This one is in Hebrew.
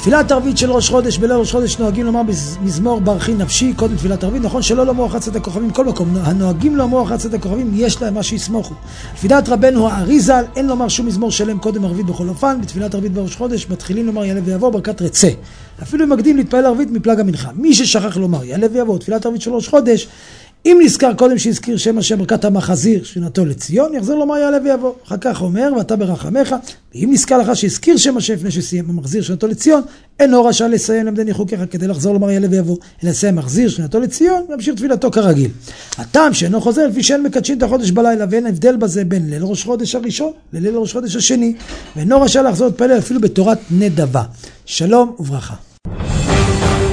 תפילת ערבית של ראש חודש, בליל ראש חודש נוהגים לומר מזמור ברכי נפשי קודם תפילת ערבית. נכון שלא לומר 11 הכוכבים כל מקום, הנוהגים לומר 11 הכוכבים יש להם מה שיסמוכו. תפילת רבנו האריזל אין לומר שום מזמור שלם קודם ערבית בכל אופן. בתפילת ערבית בראש חודש מתחילים לומר יעלה ויבוא ברכת רצה, אפילו אם מקדים להתפלל ערבית מפלג המנחה. מי ששכח לומר יעלה ויבוא תפילת ערבית של ראש חודש, אם נזכר קודם שהזכיר שם השם ברכת המחזיר שכינתו לציון, יחזר לומר יעלה ויבוא. אחר כך אומר ואתה ברחמך, ואם נזכר לך שהזכיר שם השם לפני שסיים המחזיר שכינתו לציון, אינו רשאי לסיים למדני חוקיך כדי לחזור לומר יעלה ויבוא, אלא לסיים מחזיר שכינתו לציון וימשיך תפילתו כרגיל. הטעם שאינו חוזר לפי שאין מקדשים את החודש בלילה, ואין הבדל בזה בין ליל ראש חודש הראשון לליל ראש חודש השני, ואינו רשאי לחזור להתפלל אפילו בתורת נדבה. שלום וברכה.